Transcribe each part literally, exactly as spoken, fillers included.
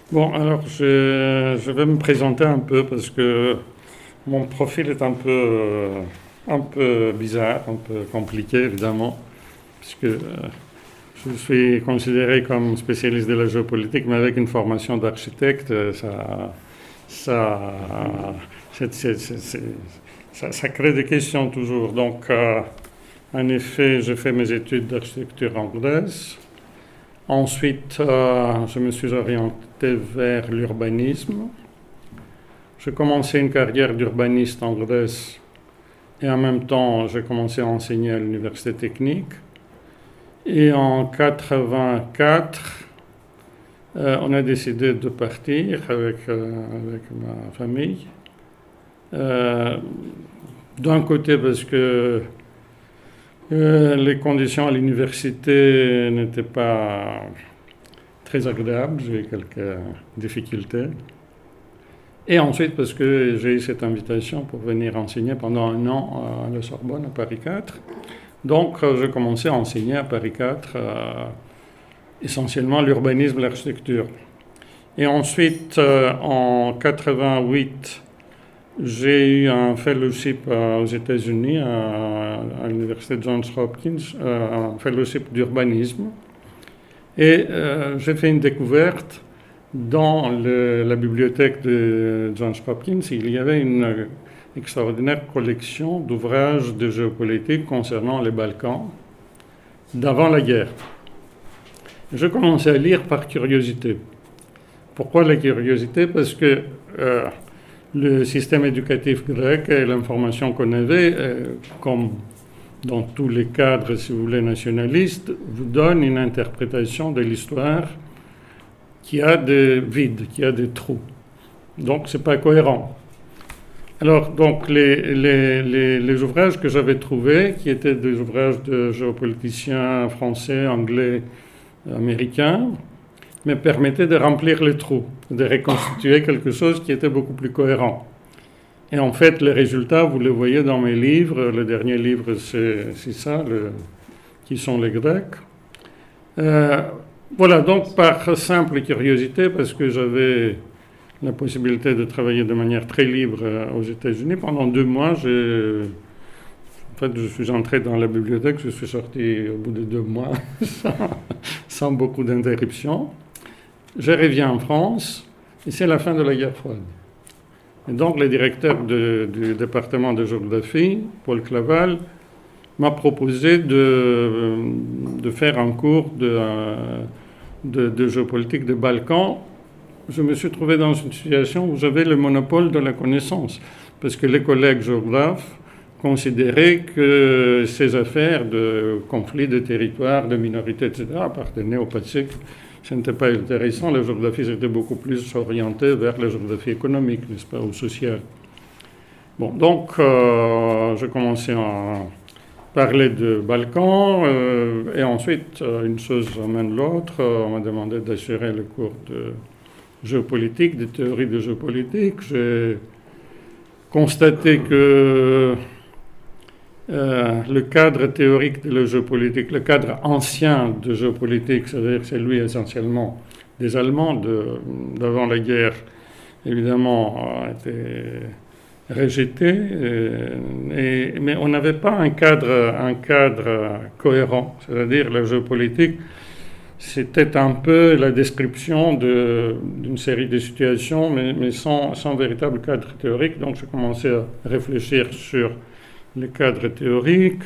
Bon, alors je, je vais me présenter un peu parce que mon profil est un peu, euh, un peu bizarre, un peu compliqué évidemment, puisque euh, je suis considéré comme spécialiste de la géopolitique, mais avec une formation d'architecte, euh, ça, ça, c'est- c'est- c'est- c'est- ça, ça crée des questions toujours. Donc, euh, en effet, j'ai fait mes études d'architecture anglaise. Ensuite, euh, je me suis orienté vers l'urbanisme. J'ai commencé une carrière d'urbaniste en Grèce et en même temps, j'ai commencé à enseigner à l'université technique. Et en quatre-vingt-quatre, euh, on a décidé de partir avec, euh, avec ma famille. Euh, D'un côté, parce que euh, les conditions à l'université n'étaient pas très agréables, j'ai eu quelques difficultés. Et ensuite, parce que j'ai eu cette invitation pour venir enseigner pendant un an à la Sorbonne, à Paris quatre. Donc, euh, j'ai commencé à enseigner à Paris quatre, euh, essentiellement l'urbanisme et l'architecture. Et ensuite, euh, en quatre-vingt-huit, j'ai eu un fellowship euh, aux États-Unis, à, à l'université Johns Hopkins, euh, un fellowship d'urbanisme. Et euh, j'ai fait une découverte dans le- la bibliothèque de Johns Hopkins. Il y avait une euh, extraordinaire collection d'ouvrages de géopolitique concernant les Balkans d'avant la guerre. Je commençais à lire par curiosité. Pourquoi la curiosité? Parce que euh, le système éducatif grec et l'information qu'on avait, euh, comme dans tous les cadres, si vous voulez, nationalistes, vous donne une interprétation de l'histoire qui a des vides, qui a des trous. Donc, ce n'est pas cohérent. Alors, donc, les, les, les, les ouvrages que j'avais trouvés, qui étaient des ouvrages de géopoliticiens français, anglais, américains, me permettaient de remplir les trous, de reconstituer quelque chose qui était beaucoup plus cohérent. Et en fait, les résultats, vous les voyez dans mes livres. Le dernier livre, c'est ça, le, qui sont les Grecs. Euh, voilà, donc par simple curiosité, parce que j'avais la possibilité de travailler de manière très libre aux États-Unis, pendant deux mois, j'ai, en fait, je suis entré dans la bibliothèque, je suis sorti au bout de deux mois, sans, sans beaucoup d'interruptions. Je reviens en France, et c'est la fin de la guerre froide. Et donc, le directeur de, du département de géographie, Paul Claval, m'a proposé de, de faire un cours de, de, de géopolitique des Balkans. Je me suis trouvé dans une situation où j'avais le monopole de la connaissance, parce que les collègues géographes considéraient que ces affaires de conflits de territoires, de minorités, et cetera, appartenaient au passé. Ce n'était pas intéressant. La géographie était beaucoup plus orientée vers la géographie économique, n'est-ce pas, ou sociale. Bon, donc, euh, j'ai commencé à parler de Balkans, euh, et ensuite, euh, une chose amène l'autre. Euh, on m'a demandé d'assurer le cours de géopolitique, de théorie de géopolitique. J'ai constaté que euh, le cadre théorique de la géopolitique, le cadre ancien de géopolitique, c'est-à-dire celui essentiellement des Allemands de, d'avant la guerre, évidemment, a été rejeté, et, et, mais on n'avait pas un cadre, un cadre cohérent, c'est-à-dire la géopolitique, c'était un peu la description de, d'une série de situations, mais, mais sans, sans véritable cadre théorique. Donc j'ai commencé à réfléchir sur le cadre théorique,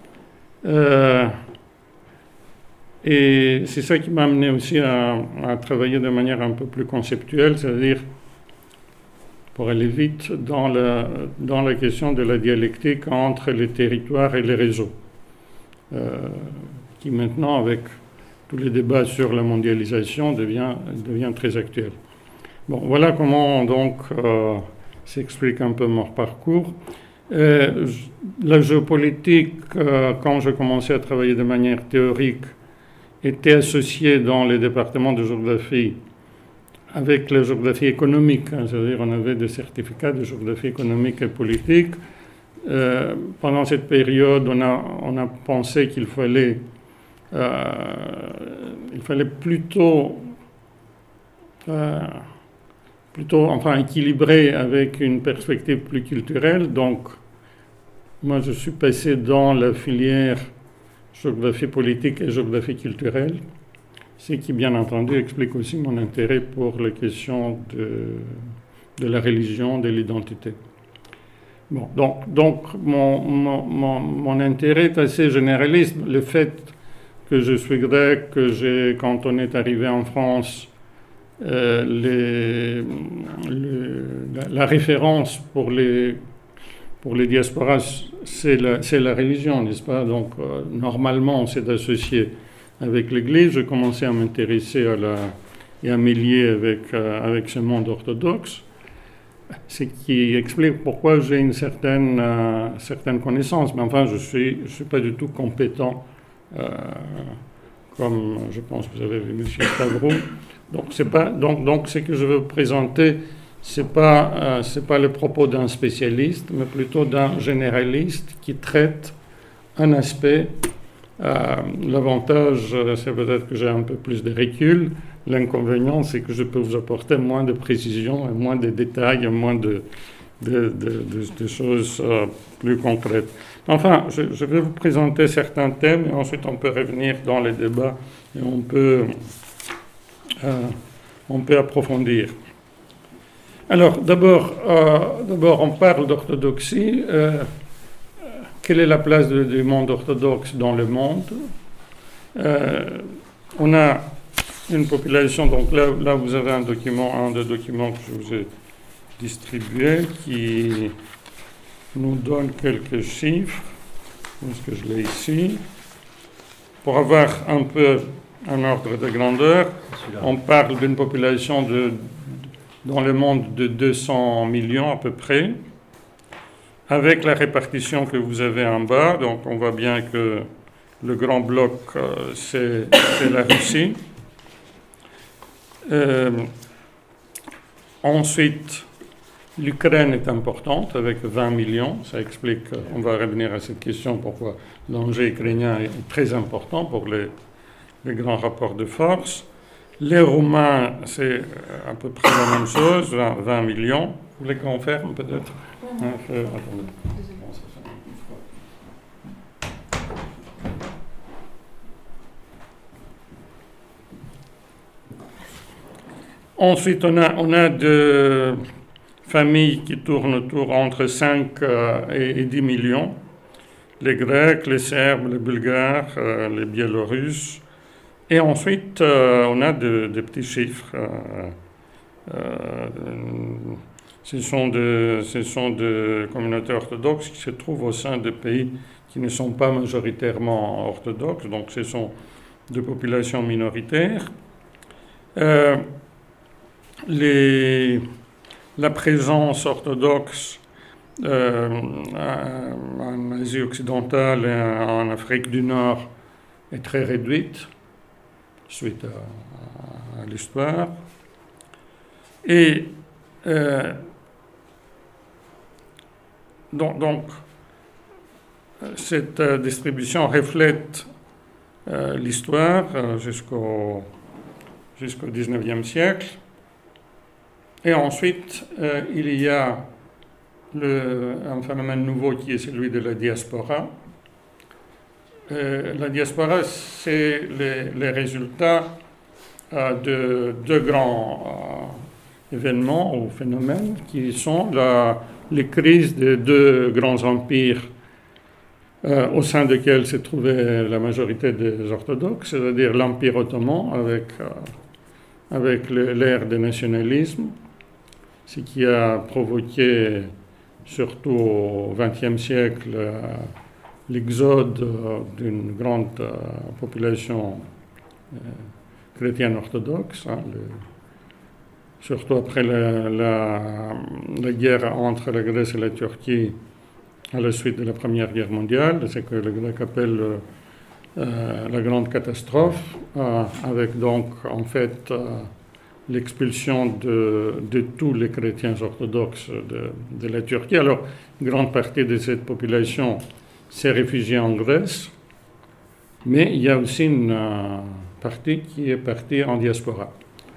euh, et c'est ça qui m'a amené aussi à, à travailler de manière un peu plus conceptuelle, c'est-à-dire pour aller vite dans la, dans la question de la dialectique entre les territoires et les réseaux, euh, qui maintenant, avec tous les débats sur la mondialisation, devient, devient très actuel. Bon, voilà comment donc euh, s'explique un peu mon parcours. Euh, la géopolitique, euh, quand je commençais à travailler de manière théorique, était associée dans les départements de géographie avec la géographie économique, hein, c'est-à-dire on avait des certificats de géographie économique et politique. Euh, pendant cette période, on a, on a pensé qu'il fallait, euh, il fallait plutôt euh, plutôt enfin, équilibré avec une perspective plus culturelle. Donc, moi, je suis passé dans la filière géographie politique et géographie culturelle, ce qui, bien entendu, explique aussi mon intérêt pour les questions de, de la religion, de l'identité. Bon, donc, donc mon, mon, mon, mon intérêt est assez généraliste. Le fait que je suis grec, que j'ai, quand on est arrivé en France, euh, les, le, la, la référence pour les, pour les diasporas, c'est la, c'est la religion, n'est-ce pas? Donc, euh, normalement, on s'est associé avec l'Église. J'ai commencé à m'intéresser à la, et à me lier avec, euh, avec ce monde orthodoxe, ce qui explique pourquoi j'ai une certaine, euh, certaine connaissance. Mais enfin, je ne suis, je suis pas du tout compétent, euh, comme je pense que vous avez vu M. Stavro. Donc, c'est pas, donc, donc, ce que je veux présenter, ce n'est pas, euh, c'est pas le propos d'un spécialiste, mais plutôt d'un généraliste qui traite un aspect. Euh, l'avantage, c'est peut-être que j'ai un peu plus de recul. L'inconvénient, c'est que je peux vous apporter moins de précision, et moins de détails, et moins de, de, de, de, de choses euh, plus concrètes. Enfin, je, je vais vous présenter certains thèmes et ensuite on peut revenir dans les débats et on peut, euh, on peut approfondir. Alors, d'abord, euh, d'abord on parle d'orthodoxie. Euh, quelle est la place de, du monde orthodoxe dans le monde? euh, On a une population, donc là, là vous avez un document, un des documents que je vous ai distribué qui nous donne quelques chiffres. Est-ce que je l'ai ici? Pour avoir un peu un ordre de grandeur, on parle d'une population de, dans le monde de deux cents millions à peu près, avec la répartition que vous avez en bas. Donc on voit bien que le grand bloc, euh, c'est, c'est la Russie. Euh, ensuite, l'Ukraine est importante avec vingt millions. Ça explique, on va revenir à cette question, pourquoi l'enjeu ukrainien est très important pour les, les grands rapports de force. Les Roumains, c'est à peu près la même chose, vingt millions. Vous voulez qu'on ferme peut-être? Oui. euh, Attendez. Ensuite, on a, on a de familles qui tournent autour entre cinq euh, et, et dix millions. Les Grecs, les Serbes, les Bulgares, euh, les Biélorusses. Et ensuite, euh, on a de, de petits chiffres. Euh, euh, ce sont de, ce sont de communautés orthodoxes qui se trouvent au sein de pays qui ne sont pas majoritairement orthodoxes. Donc, ce sont de populations minoritaires. Euh, Les, la présence orthodoxe euh, en Asie occidentale et en Afrique du Nord est très réduite suite à, à l'histoire. Et euh, donc, donc, cette distribution reflète euh, l'histoire euh, jusqu'au, jusqu'au dix-neuvième siècle. Et ensuite, euh, il y a le, un phénomène nouveau qui est celui de la diaspora. Euh, la diaspora, c'est les, les résultats euh, de deux grands euh, événements ou phénomènes qui sont la, les crises des deux grands empires euh, au sein desquels se trouvait la majorité des orthodoxes, c'est-à-dire l'Empire ottoman avec, euh, avec l'ère des nationalismes, ce qui a provoqué, surtout au vingtième siècle, euh, l'exode euh, d'une grande euh, population euh, chrétienne orthodoxe, hein, le, surtout après la, la, la guerre entre la Grèce et la Turquie à la suite de la Première Guerre mondiale, c'est ce que les Grecs appellent euh, la grande catastrophe, euh, avec donc en fait euh, l'expulsion de, de tous les chrétiens orthodoxes de, de la Turquie. Alors, une grande partie de cette population s'est réfugiée en Grèce, mais il y a aussi une euh, partie qui est partie en diaspora.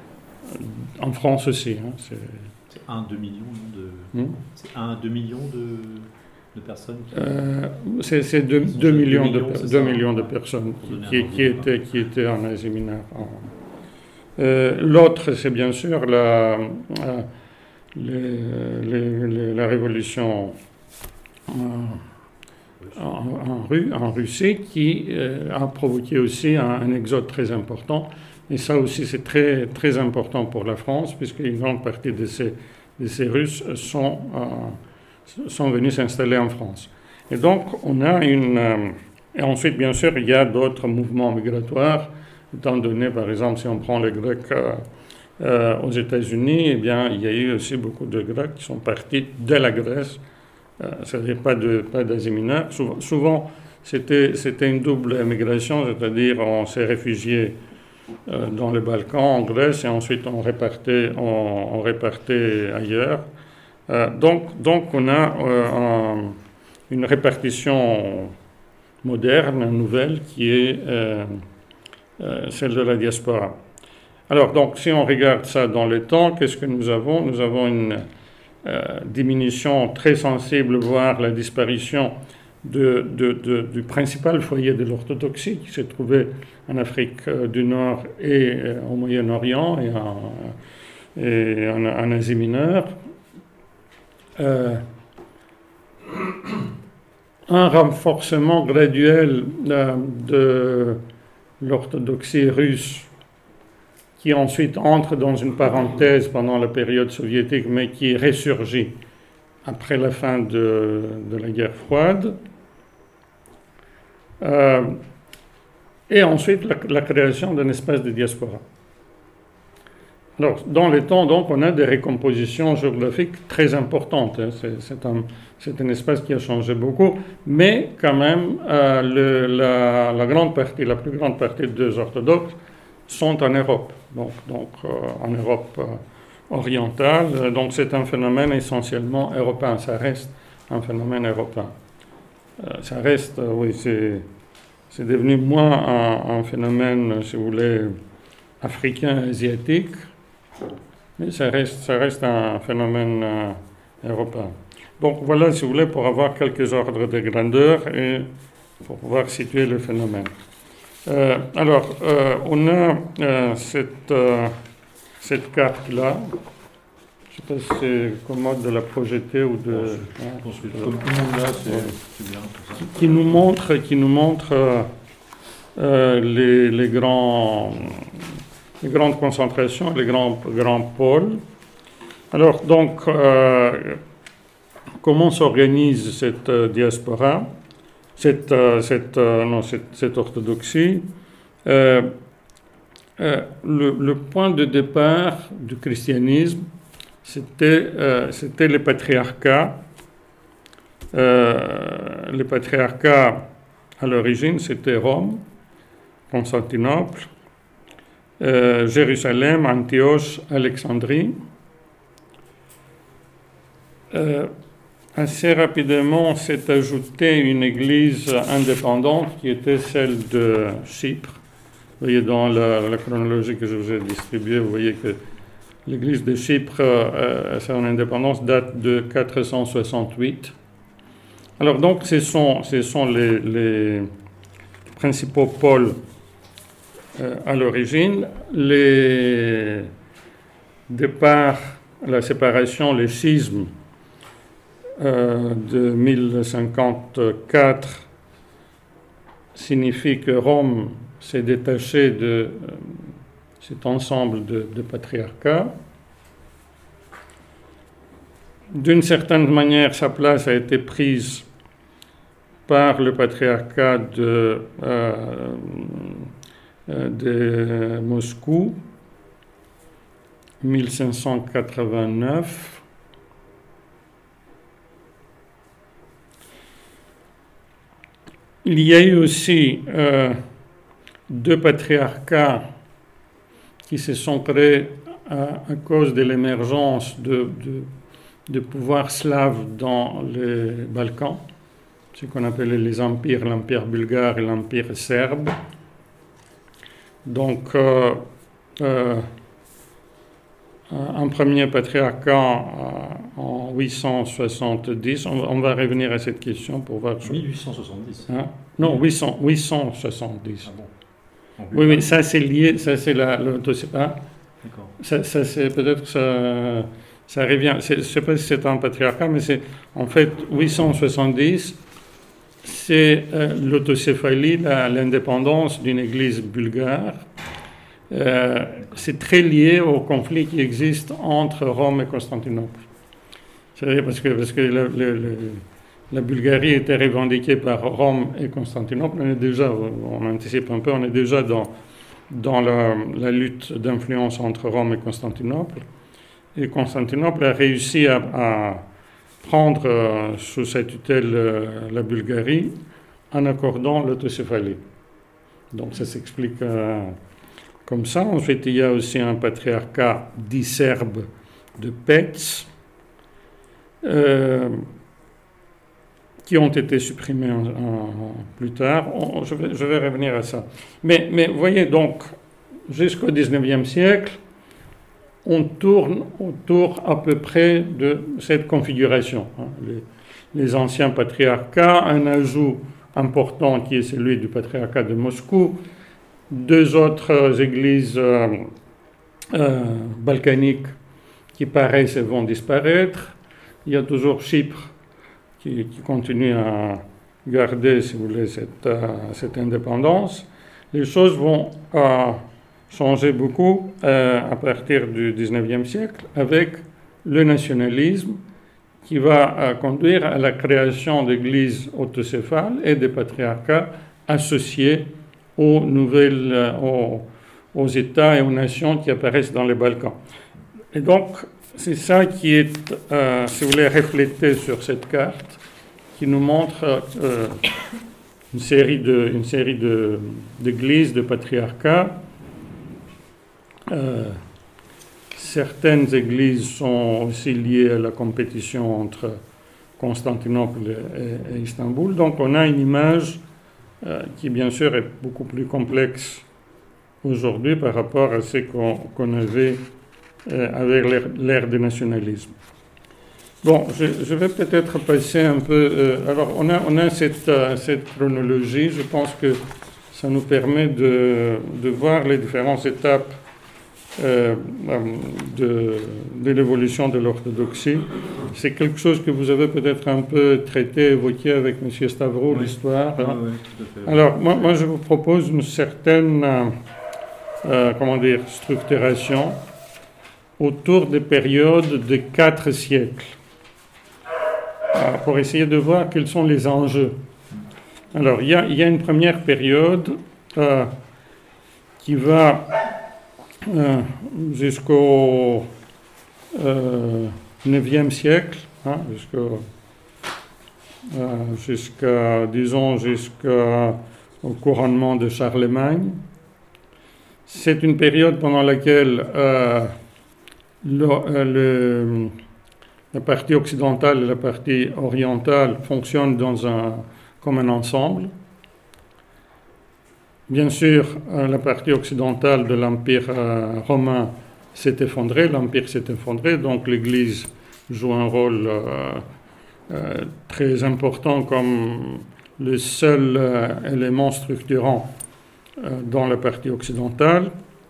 en France aussi. Hein, c'est un à deux millions de, hmm? c'est un à deux millions de, de personnes qui... euh, C'est deux, deux millions, millions, de, deux millions de personnes qui, qui, étaient, qui étaient en Asie mineure. Euh, L'autre, c'est bien sûr la, euh, les, les, les, la révolution euh, en, en, en Russie qui euh, a provoqué aussi un, un exode très important. Et ça aussi, c'est très, très important pour la France, puisqu'une grande partie de ces, de ces Russes sont, euh, sont venus s'installer en France. Et donc, on a une... Euh, et ensuite, bien sûr, il y a d'autres mouvements migratoires, étant donné, par exemple, si on prend les Grecs euh, euh, aux États-Unis, eh bien, il y a eu aussi beaucoup de Grecs qui sont partis de la Grèce, euh, c'est-à-dire pas de, pas d'Asie mineure. Souvent, souvent c'était, c'était une double immigration, c'est-à-dire on s'est réfugié euh, dans les Balkans, en Grèce, et ensuite on répartait, on, on répartait ailleurs. Euh, donc, donc, on a euh, un, une répartition moderne, nouvelle, qui est euh, euh, celle de la diaspora. Alors, donc, si on regarde ça dans le temps, qu'est-ce que nous avons? Nous avons une euh, diminution très sensible, voire la disparition de, de, de, du principal foyer de l'orthodoxie qui se trouvait en Afrique euh, du Nord et euh, au Moyen-Orient et en, et en, en Asie mineure. Euh, un renforcement graduel euh, de l'orthodoxie russe qui ensuite entre dans une parenthèse pendant la période soviétique, mais qui ressurgit après la fin de, de la guerre froide. Euh, et ensuite la, la création d'un espace de diaspora. Alors, dans les temps, donc, on a des recompositions géographiques très importantes. Hein. C'est, c'est, un, c'est un espace qui a changé beaucoup, mais quand même, euh, le, la, la grande partie, la plus grande partie des orthodoxes sont en Europe, donc, donc euh, en Europe euh, orientale. Donc, c'est un phénomène essentiellement européen. Ça reste un phénomène européen. Euh, ça reste, euh, oui, c'est, c'est devenu moins un, un phénomène, si vous voulez, africain, asiatique. Mais ça reste, ça reste un phénomène euh, européen. Donc voilà, si vous voulez, pour avoir quelques ordres de grandeur et pour pouvoir situer le phénomène. Euh, alors, euh, on a euh, cette, euh, cette carte-là. Je ne sais pas si c'est commode de la projeter ou de... Bon, je, hein, je pense que comme tout le monde là, c'est, c'est bien. Tout ça. Qui nous montre, qui nous montre euh, euh, les, les grands... les grandes concentrations, les grands, grands pôles. Alors, donc, euh, comment s'organise cette euh, diaspora, cette, euh, cette, euh, non, cette, cette orthodoxie? euh, euh, le, le point de départ du christianisme, c'était, euh, c'était les patriarcats. Euh, les patriarcats, à l'origine, c'était Rome, Constantinople, Euh, Jérusalem, Antioche, Alexandrie. Euh, assez rapidement s'est ajoutée une église indépendante qui était celle de Chypre. Vous voyez dans la, la chronologie que je vous ai distribuée, vous voyez que l'église de Chypre, euh, son indépendance date de quatre cent soixante-huit. Alors donc ce sont, ce sont les, les principaux pôles Euh, à l'origine. Les départs, la séparation, les schismes euh, de mille cinquante-quatre signifie que Rome s'est détachée de euh, cet ensemble de, de patriarcats. D'une certaine manière, sa place a été prise par le patriarcat de euh, de Moscou, mille cinq cent quatre-vingt-neuf. Il y a eu aussi euh, deux patriarcats qui se sont créés à, à cause de l'émergence de, de, de pouvoirs slaves dans les Balkans, ce qu'on appelait les empires, l'empire bulgare et l'empire serbe. Donc, euh, euh, un premier patriarcat en huit cent soixante-dix. On, on va revenir à cette question pour voir. mille huit cent soixante-dix. Hein? Non, huit cents, huit cent soixante-dix. Ah bon. Oui, oui, ça c'est lié, ça c'est la, le dossier. Hein? D'accord. Ça, ça c'est peut-être ça, ça revient. Je ne sais pas si c'est un patriarcat, mais c'est en fait huit cent soixante-dix. C'est euh, l'autocéphalie, la, l'indépendance d'une église bulgare. Euh, c'est très lié au conflit qui existe entre Rome et Constantinople. C'est-à-dire parce que, parce que le, le, le, la Bulgarie était revendiquée par Rome et Constantinople. On est déjà, on anticipe un peu, on est déjà dans, dans la, la lutte d'influence entre Rome et Constantinople. Et Constantinople a réussi à, à prendre euh, sous sa tutelle euh, la Bulgarie en accordant l'autocéphalie. Donc ça s'explique euh, comme ça. Ensuite, il y a aussi un patriarcat dit serbe de Pets, euh, qui ont été supprimés en, en, plus tard. On, je, vais, je vais revenir à ça. Mais, mais voyez donc, jusqu'au dix-neuvième siècle, on tourne autour à peu près de cette configuration. Les, les anciens patriarcats, un ajout important qui est celui du patriarcat de Moscou, deux autres églises euh, euh, balkaniques qui paraissent et vont disparaître. Il y a toujours Chypre qui, qui continue à garder, si vous voulez, cette, euh, cette indépendance. Les choses vont euh, changer beaucoup euh, à partir du dix-neuvième siècle avec le nationalisme qui va euh, conduire à la création d'églises autocéphales et des patriarcats associés aux nouvelles, euh, aux, aux États et aux nations qui apparaissent dans les Balkans. Et donc, c'est ça qui est, euh, si vous voulez, reflété sur cette carte, qui nous montre euh, une série de, une série de, d'églises, de patriarcats. Euh, certaines églises sont aussi liées à la compétition entre Constantinople et, et Istanbul. Donc, on a une image euh, qui, bien sûr, est beaucoup plus complexe aujourd'hui par rapport à ce qu'on, qu'on avait euh, avec l'ère, l'ère du nationalisme. Bon, je, je vais peut-être passer un peu... Euh, alors, on a, on a cette, euh, cette chronologie. Je pense que ça nous permet de, de voir les différentes étapes euh, de, de l'évolution de l'orthodoxie. C'est quelque chose que vous avez peut-être un peu traité, évoqué avec M. Stavro, oui. L'histoire. Hein. Oui, oui, tout à fait. Alors, moi, moi, je vous propose une certaine, euh, euh, comment dire, structuration autour des périodes de quatre siècles, pour essayer de voir quels sont les enjeux. Alors, il y a, il y a une première période euh, qui va euh, jusqu'au euh, neuvième siècle, hein, jusqu'au, euh, jusqu'à, disons, jusqu'au couronnement de Charlemagne. C'est une période pendant laquelle euh, le, euh, le La partie occidentale et la partie orientale fonctionnent dans un, comme un ensemble. Bien sûr, la partie occidentale de l'Empire romain s'est effondrée, l'Empire s'est effondré, donc l'Église joue un rôle euh, euh, très important comme le seul euh, élément structurant euh, dans la partie occidentale.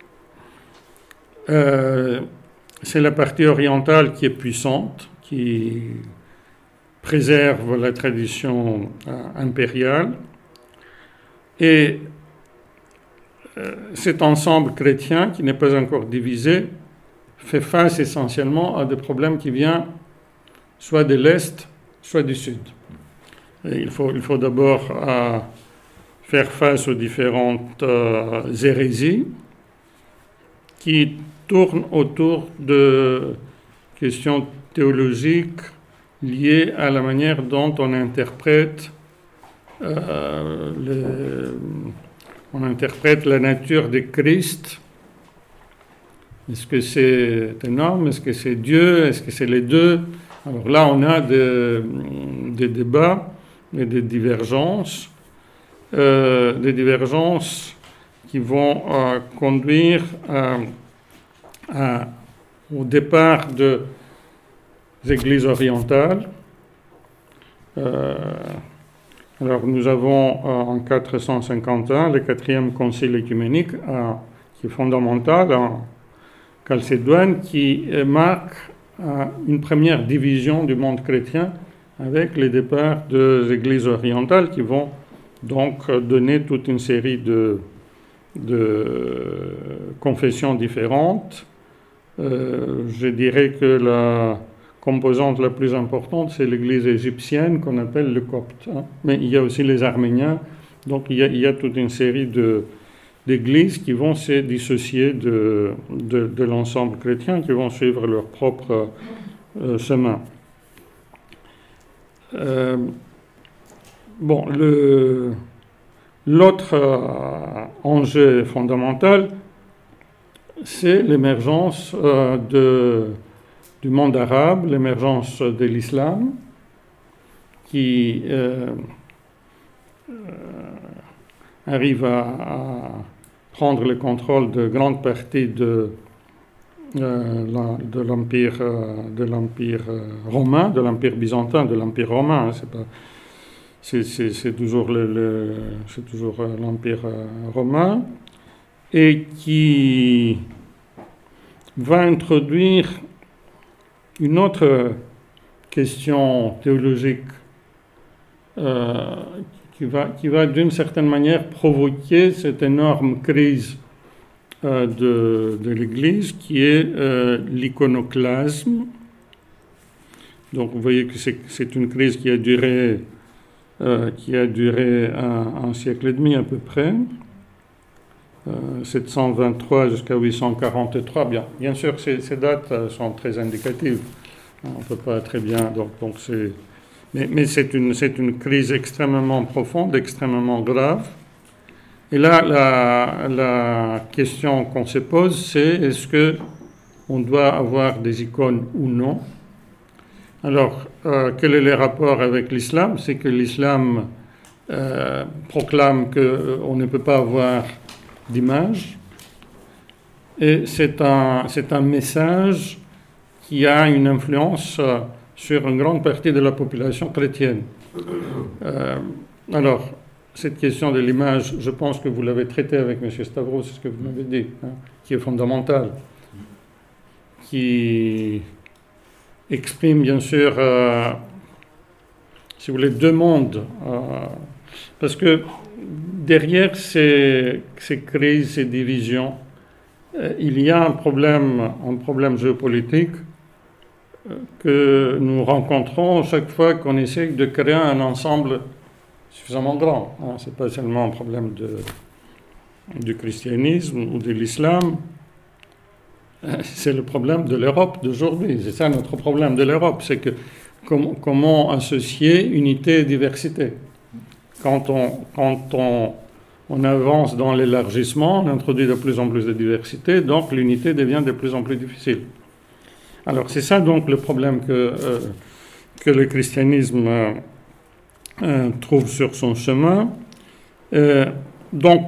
Euh, c'est la partie orientale qui est puissante, qui préserve la tradition euh, impériale. Et euh, cet ensemble chrétien, qui n'est pas encore divisé, fait face essentiellement à des problèmes qui viennent soit de l'Est, soit du Sud. Et il faut, il faut d'abord euh, faire face aux différentes euh, hérésies qui tournent autour de questions théologiques liées à la manière dont on interprète, euh, le, on interprète la nature de Christ. Est-ce que c'est un homme? Est-ce que c'est Dieu? Est-ce que c'est les deux? Alors là, on a des, des débats et des divergences, euh, des divergences qui vont euh, conduire à, à au départ des églises orientales. Euh, alors nous avons euh, en quatre cent cinquante et un le quatrième concile œcuménique euh, qui est fondamental en Chalcédoine, qui euh, marque euh, une première division du monde chrétien avec les départs des églises orientales qui vont donc donner toute une série de, de confessions différentes. Euh, je dirais que la composante la plus importante, c'est l'église égyptienne qu'on appelle le copte. Hein. Mais il y a aussi les Arméniens, donc il y a, il y a toute une série de, d'églises qui vont se dissocier de, de, de l'ensemble chrétien, qui vont suivre leur propre euh, chemin. Euh, bon, le, l'autre euh, enjeu fondamental, c'est l'émergence euh, de, du monde arabe, l'émergence de l'islam, qui euh, euh, arrive à, à prendre le contrôle de grande partie de, euh, la, de l'empire, euh, de l'empire euh, romain, de l'empire byzantin, de l'empire romain. Hein, c'est pas, c'est, c'est, c'est toujours, le, le, c'est toujours euh, l'empire euh, romain, et qui va introduire une autre question théologique euh, qui va, qui va d'une certaine manière provoquer cette énorme crise euh, de, de l'Église qui est euh, l'iconoclasme. Donc vous voyez que c'est, c'est une crise qui a duré, euh, qui a duré un, un siècle et demi à peu près. Euh, sept cent vingt-trois jusqu'à huit cent quarante-trois. Bien, bien sûr, ces, ces dates euh, sont très indicatives. On ne peut pas très bien. Donc, donc c'est, mais, mais c'est, une, c'est une crise extrêmement profonde, extrêmement grave. Et là, la, la question qu'on se pose, c'est est-ce qu'on doit avoir des icônes ou non? Alors, euh, quel est le rapport avec l'islam? C'est que l'islam euh, proclame qu'on ne peut pas avoir d'image, et c'est un, c'est un message qui a une influence euh, sur une grande partie de la population chrétienne. Euh, alors, cette question de l'image, je pense que vous l'avez traitée avec M. Stavros, c'est ce que vous m'avez dit, hein, qui est fondamentale, qui exprime bien sûr, euh, si vous voulez, deux mondes, euh, parce que derrière ces, ces crises, ces divisions, euh, il y a un problème, un problème géopolitique euh, que nous rencontrons chaque fois qu'on essaie de créer un ensemble suffisamment grand. Hein. Ce n'est pas seulement un problème de, du christianisme ou de l'islam, euh, c'est le problème de l'Europe d'aujourd'hui. C'est ça notre problème de l'Europe, c'est que com- comment associer unité et diversité. Quand on, quand on, on avance dans l'élargissement, on introduit de plus en plus de diversité, donc l'unité devient de plus en plus difficile. Alors c'est ça donc le problème que, euh, que le christianisme euh, euh, trouve sur son chemin. Euh, donc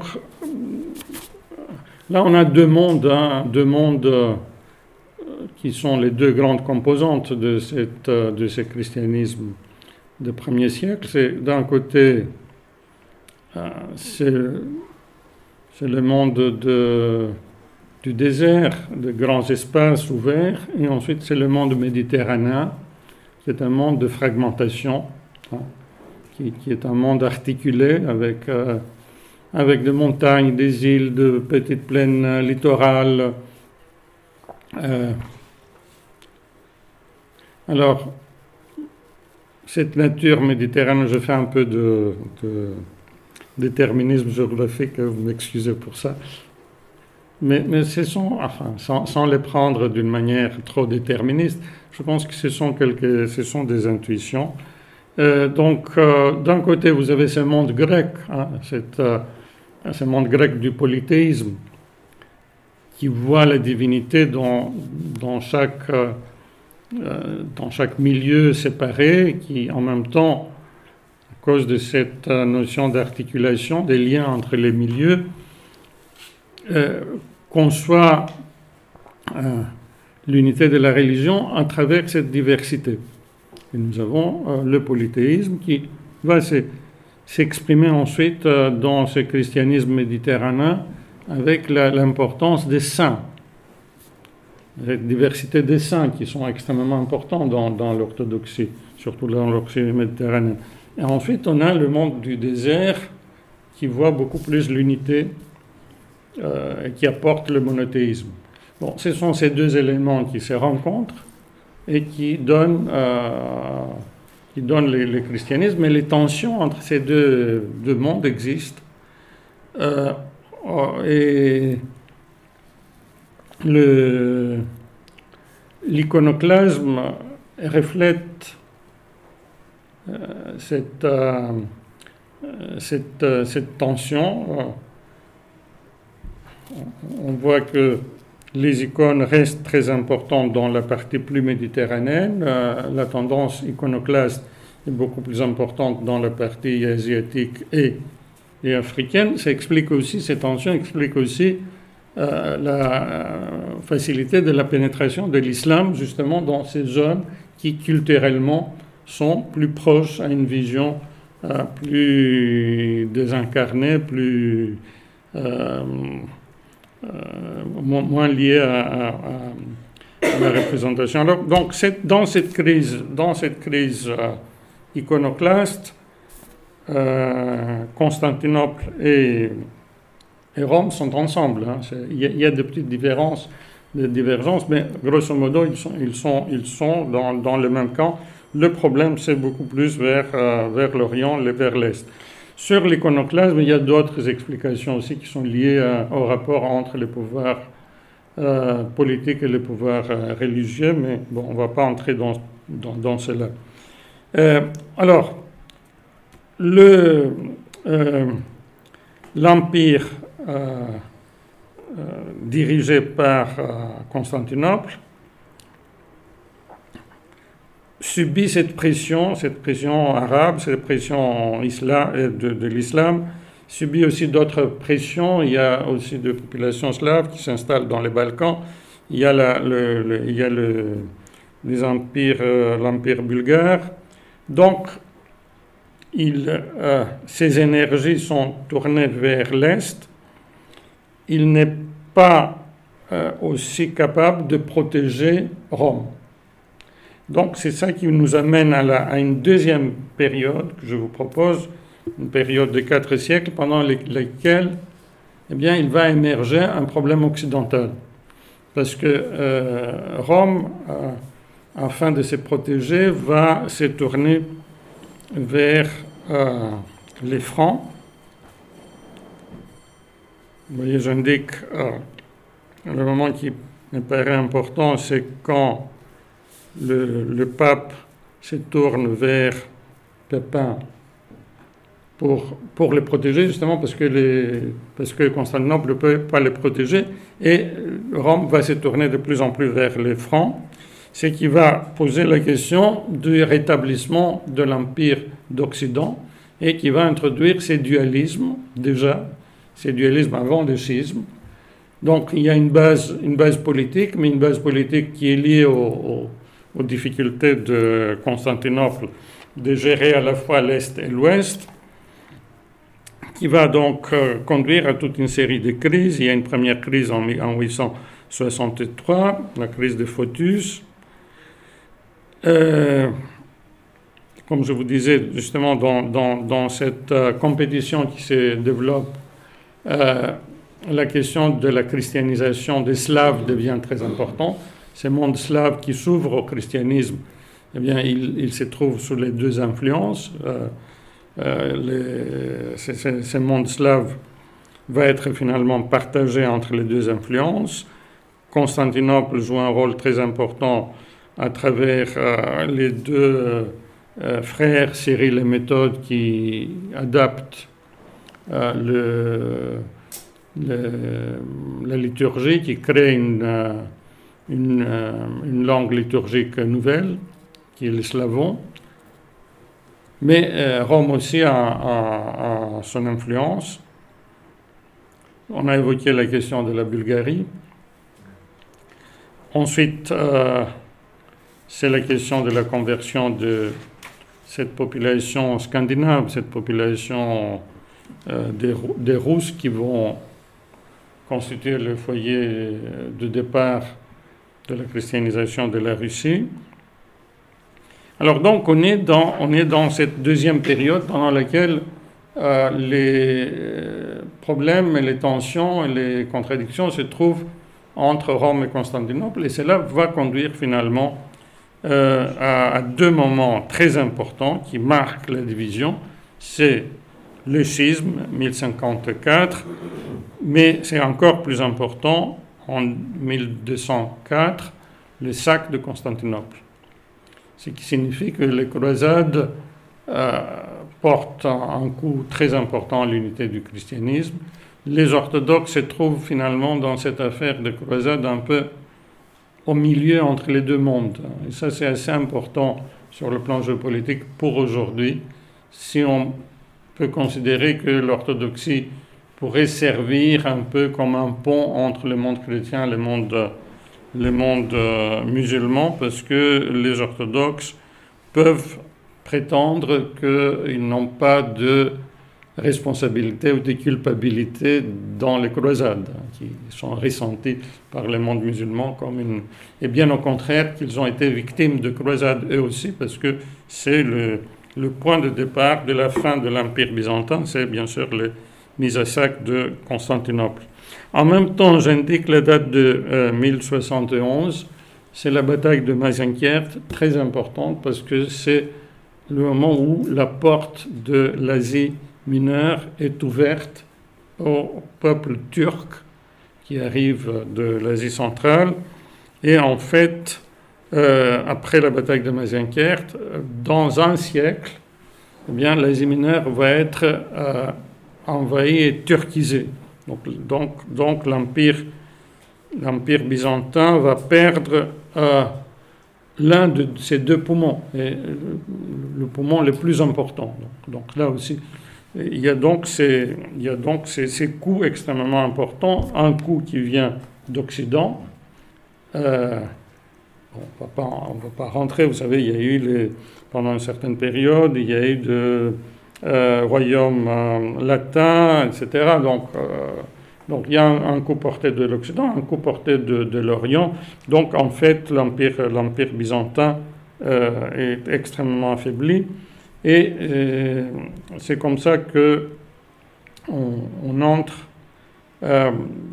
là on a deux mondes, hein, deux mondes euh, qui sont les deux grandes composantes de, cette, euh, de ce christianisme du premier siècle. C'est d'un côté C'est, c'est le monde de, du désert, de grands espaces ouverts, et ensuite c'est le monde méditerranéen, qui est un monde de fragmentation, hein, qui, qui est un monde articulé avec, euh, avec des montagnes, des îles, de petites plaines littorales. Euh, alors, cette nature méditerranéenne, je fais un peu de... de déterminisme géographique, vous m'excusez pour ça, mais, mais ce sont, enfin, sans, sans les prendre d'une manière trop déterministe, je pense que ce sont, quelques, ce sont des intuitions. Euh, donc, euh, d'un côté, vous avez ce monde grec, hein, cette, euh, ce monde grec du polythéisme, qui voit la divinité dans, dans, chaque, euh, dans chaque milieu séparé, qui en même temps, à cause de cette notion d'articulation, des liens entre les milieux, euh, conçoit euh, l'unité de la religion à travers cette diversité. Et nous avons euh, le polythéisme qui va se, s'exprimer ensuite euh, dans ce christianisme méditerranéen avec la, l'importance des saints, cette diversité des saints qui sont extrêmement importants dans, dans l'orthodoxie, surtout dans l'orthodoxie méditerranéenne. Et ensuite, on a le monde du désert qui voit beaucoup plus l'unité euh, et qui apporte le monothéisme. Bon, ce sont ces deux éléments qui se rencontrent et qui donnent, euh, qui donnent le, le christianisme, mais les tensions entre ces deux, deux mondes existent. Euh, et le, l'iconoclasme reflète euh, cette, euh, cette, euh, cette tension. On voit que les icônes restent très importantes dans la partie plus méditerranéenne. Euh, la tendance iconoclaste est beaucoup plus importante dans la partie asiatique et, et africaine. Ça explique aussi, ces tensions expliquent aussi euh, la facilité de la pénétration de l'islam, justement, dans ces zones qui, culturellement, sont plus proches à une vision euh, plus désincarnée, plus... Euh, Euh, moins lié à, à, à la représentation. Alors, donc, c'est, dans cette crise, dans cette crise euh, iconoclaste, euh, Constantinople et, et Rome sont ensemble. Hein. Il, y a, il y a des petites différences, des divergences, mais grosso modo, ils sont, ils sont, ils sont dans, dans le même camp. Le problème, c'est beaucoup plus vers, euh, vers l'Orient, vers l'Est. Sur l'iconoclasme, il y a d'autres explications aussi qui sont liées à, au rapport entre les pouvoirs euh, politiques et les pouvoirs euh, religieux, mais bon, on ne va pas entrer dans, dans, dans cela. Euh, alors, le, euh, l'empire euh, euh, dirigé par euh, Constantinople subit cette pression, cette pression arabe, cette pression islam, de, de l'islam, subit aussi d'autres pressions. Il y a aussi des populations slaves qui s'installent dans les Balkans. Il y a, la, le, le, il y a le, les empires, euh, l'empire bulgare. Donc, il, euh, ces énergies sont tournées vers l'Est. Il n'est pas euh, aussi capable de protéger Rome. Donc, c'est ça qui nous amène à, la, à une deuxième période que je vous propose, une période de quatre siècles pendant les, lesquels eh bien, il va émerger un problème occidental. Parce que euh, Rome, euh, afin de se protéger, va se tourner vers euh, les Francs. Vous voyez, j'indique euh, le moment qui me paraît important, c'est quand Le, le pape se tourne vers Pépin pour, pour les protéger, justement parce que, les, parce que Constantinople ne peut pas les protéger, et Rome va se tourner de plus en plus vers les Francs, ce qui va poser la question du rétablissement de l'Empire d'Occident, et qui va introduire ces dualismes, déjà, ces dualismes avant le schisme. Donc il y a une base, une base politique, mais une base politique qui est liée au, au aux difficultés de Constantinople de gérer à la fois l'Est et l'Ouest, qui va donc euh, conduire à toute une série de crises. Il y a une première crise en, en huit cent soixante-trois, la crise de Photius. Euh, comme je vous disais, justement, dans, dans, dans cette euh, compétition qui se développe, euh, la question de la christianisation des Slaves devient très importante. Ces mondes slaves qui s'ouvrent au christianisme, eh bien, ils, ils se trouvent sous les deux influences. Euh, euh, les, ces, ces mondes slaves vont être finalement partagés entre les deux influences. Constantinople joue un rôle très important à travers euh, les deux euh, frères, Cyril et Méthode, qui adaptent euh, le, le, la liturgie, qui créent une... Euh, Une, euh, une langue liturgique nouvelle, qui est le slavon. Mais euh, Rome aussi a, a, a son influence. On a évoqué la question de la Bulgarie. ensuite, euh, c'est la question de la conversion de cette population scandinave, cette population euh, des, des Russes qui vont constituer le foyer de départ de la christianisation de la Russie. Alors donc on est dans, on est dans cette deuxième période pendant laquelle euh, les problèmes et les tensions et les contradictions se trouvent entre Rome et Constantinople, et cela va conduire finalement euh, à, à deux moments très importants qui marquent la division. C'est le schisme, mille cinquante-quatre, mais c'est encore plus important, en mille deux cent quatre, le sac de Constantinople. Ce qui signifie que les croisades euh, portent un coup très important à l'unité du christianisme. Les orthodoxes se trouvent finalement dans cette affaire de croisade un peu au milieu entre les deux mondes. Et ça, c'est assez important sur le plan géopolitique pour aujourd'hui. Si on peut considérer que l'orthodoxie pourrait servir un peu comme un pont entre le monde chrétien et le monde, le monde euh, musulman, parce que les orthodoxes peuvent prétendre qu'ils n'ont pas de responsabilité ou de culpabilité dans les croisades, qui sont ressenties par le monde musulman comme une... Et bien au contraire, qu'ils ont été victimes de croisades eux aussi, parce que c'est le, le point de départ de la fin de l'Empire byzantin, c'est bien sûr la mise à sac de Constantinople. En même temps, j'indique la date de euh, mille soixante et onze, c'est la bataille de Mazinkert, très importante, parce que c'est le moment où la porte de l'Asie mineure est ouverte au peuple turc qui arrive de l'Asie centrale. Et en fait, euh, après la bataille de Mazinkert, dans un siècle, eh bien, l'Asie mineure va être euh, envahie et turquisée. Donc, donc, donc l'empire, l'empire byzantin va perdre euh, l'un de ses deux poumons, et le, le poumon le plus important. Donc, donc là aussi, il y a donc, ces, il y a donc ces, ces coups extrêmement importants. Un coup qui vient d'Occident. Euh, on ne va pas rentrer, vous savez, il y a eu, les, pendant une certaine période, il y a eu de euh, royaumes euh, latins, et cetera. Donc, euh, donc il y a un, un coup porté de l'Occident, un coup porté de, de l'Orient. Donc en fait, l'empire, l'empire byzantin euh, est extrêmement affaibli. Et euh, c'est comme ça que on, on entre euh,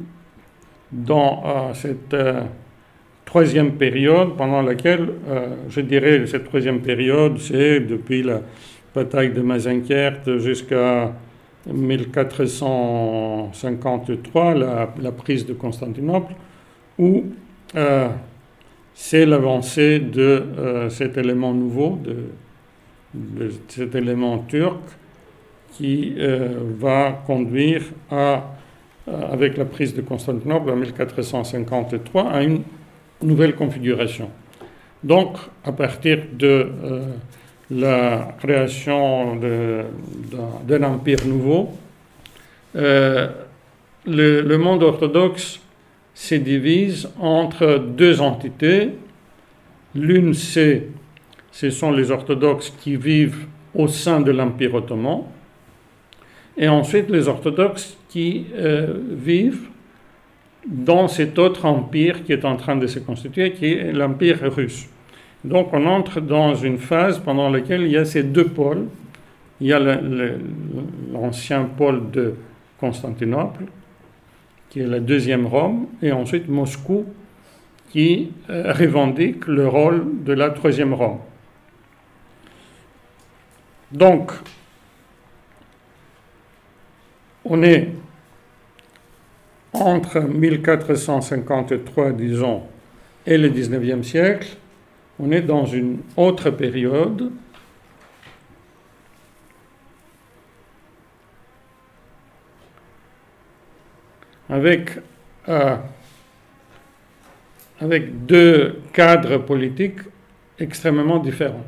dans euh, cette euh, troisième période, pendant laquelle, euh, je dirais, cette troisième période, c'est depuis la bataille de Mazinkert jusqu'à mille quatre cent cinquante-trois, la, la prise de Constantinople, où euh, c'est l'avancée de euh, cet élément nouveau, de de cet élément turc qui euh, va conduire à, euh, avec la prise de Constantinople en mille quatre cent cinquante-trois, à une nouvelle configuration. Donc, à partir de euh, la création de, de, d'un empire nouveau, euh, le, le monde orthodoxe se divise entre deux entités. L'une, c'est Ce sont les orthodoxes qui vivent au sein de l'Empire ottoman, et ensuite les orthodoxes qui euh, vivent dans cet autre empire qui est en train de se constituer, qui est l'Empire russe. Donc on entre dans une phase pendant laquelle il y a ces deux pôles. Il y a le, le, l'ancien pôle de Constantinople, qui est la deuxième Rome, et ensuite Moscou, qui euh, revendique le rôle de la troisième Rome. Donc, on est entre mille quatre cent cinquante-trois, disons, et le dix-neuvième siècle, on est dans une autre période avec, euh, avec deux cadres politiques extrêmement différents.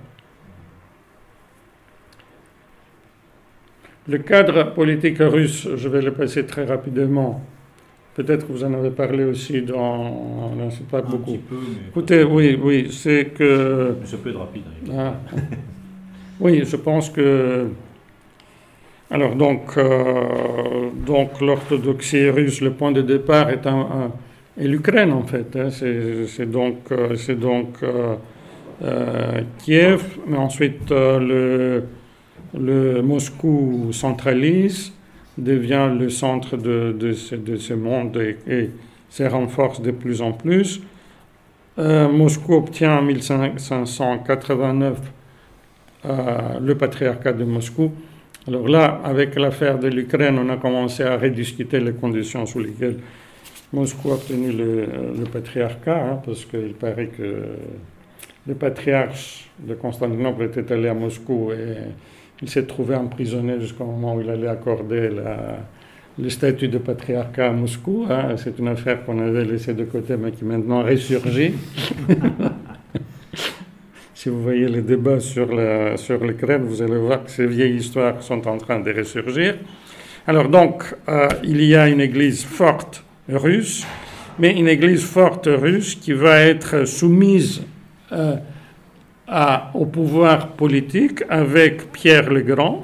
Le cadre politique russe, je vais le passer très rapidement, peut-être que vous en avez parlé aussi dans... Non, c'est pas Un beaucoup. petit peu, mais... Écoutez, oui, oui, c'est que... Mais ça peut être rapide. Hein. Ah, oui, je pense que... Alors, donc, euh, donc l'orthodoxie russe, le point de départ est, un, un, est l'Ukraine, en fait. Hein, c'est, c'est donc, euh, c'est donc euh, euh, Kiev, mais ensuite euh, le, le Moscou centralise, devient le centre de, de, ce, de ce monde et, et se renforce de plus en plus. Euh, Moscou obtient en mille cinq cent quatre-vingt-neuf euh, le patriarcat de Moscou. Alors là, avec l'affaire de l'Ukraine, on a commencé à rediscuter les conditions sous lesquelles Moscou a obtenu le, le patriarcat, hein, parce qu'il paraît que le patriarche de Constantinople était allé à Moscou et il s'est trouvé emprisonné jusqu'au moment où il allait accorder la, le statut de patriarcat à Moscou. Hein. C'est une affaire qu'on avait laissée de côté, mais qui maintenant ressurgit. Si vous voyez les débats sur, la, sur l'Ukraine, vous allez voir que ces vieilles histoires sont en train de ressurgir. Alors donc, euh, il y a une église forte russe, mais une église forte russe qui va être soumise euh, à, au pouvoir politique avec Pierre le Grand,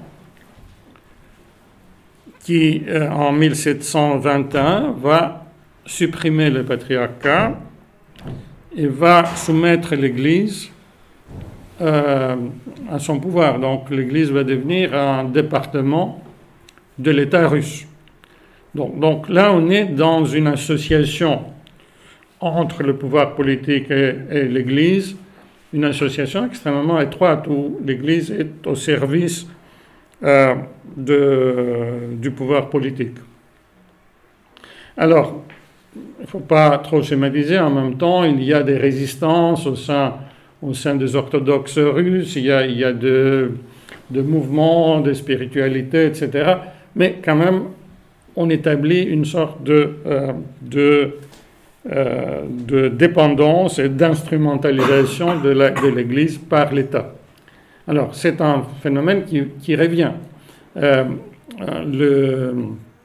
qui euh, en mille sept cent vingt et un va supprimer le patriarcat et va soumettre l'église Euh, à son pouvoir. Donc l'Église va devenir un département de l'État russe. Donc, donc là, on est dans une association entre le pouvoir politique et, et l'Église, une association extrêmement étroite où l'Église est au service euh, de, du pouvoir politique. Alors, il ne faut pas trop schématiser. En même temps, il y a des résistances au sein Au sein des orthodoxes russes, il y a, il y a de, de mouvements, de spiritualité, et cetera. Mais quand même, on établit une sorte de, euh, de, euh, de dépendance et d'instrumentalisation de, la, de l'Église par l'État. Alors, c'est un phénomène qui, qui revient. Euh, le,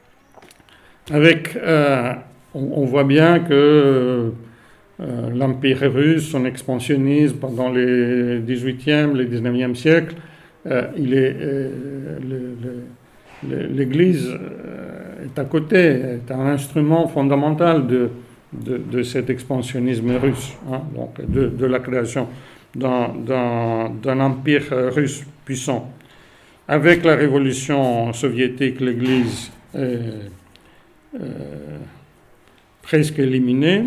avec, euh, on, on voit bien que Euh, l'Empire russe, son expansionnisme pendant les dix-huitième, les dix-neuvième siècles, euh, il est, euh, le, le, l'Église euh, est à côté, est un instrument fondamental de, de, de cet expansionnisme russe, hein, donc de, de la création d'un, d'un, d'un empire russe puissant. Avec la révolution soviétique, l'Église est euh, presque éliminée,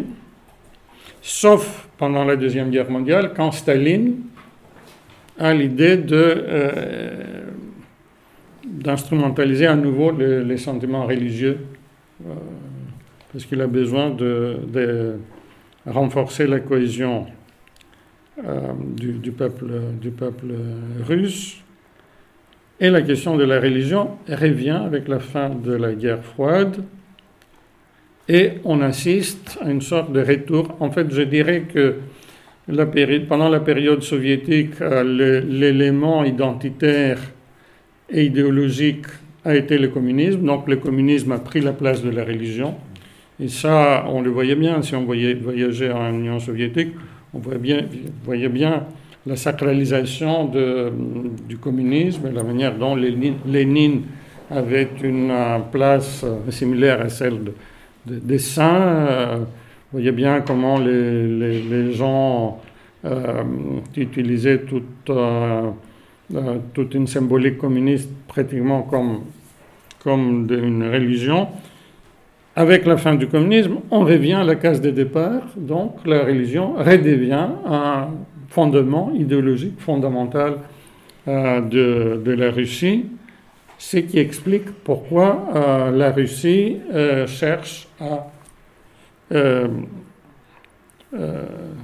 sauf pendant la Deuxième Guerre mondiale, quand Staline a l'idée de, euh, d'instrumentaliser à nouveau les, les sentiments religieux, euh, parce qu'il a besoin de, de renforcer la cohésion euh, du, du, peuple, du peuple russe. Et la question de la religion revient avec la fin de la guerre froide. Et on assiste à une sorte de retour. En fait, je dirais que la péri- pendant la période soviétique, euh, le, l'élément identitaire et idéologique a été le communisme. Donc le communisme a pris la place de la religion. Et ça, on le voyait bien. Si on voyait, voyageait en Union soviétique, on voyait bien, voyait bien la sacralisation de, du communisme et la manière dont Lénine, Lénine avait une uh, place uh, similaire à celle de des saints. Euh, vous voyez bien comment les, les, les gens euh, utilisaient toute, euh, euh, toute une symbolique communiste pratiquement comme, comme une religion. Avec la fin du communisme, on revient à la case de départ, donc la religion redevient un fondement idéologique fondamental euh, de, de la Russie. Ce qui explique pourquoi euh, la Russie euh, cherche à, euh, euh,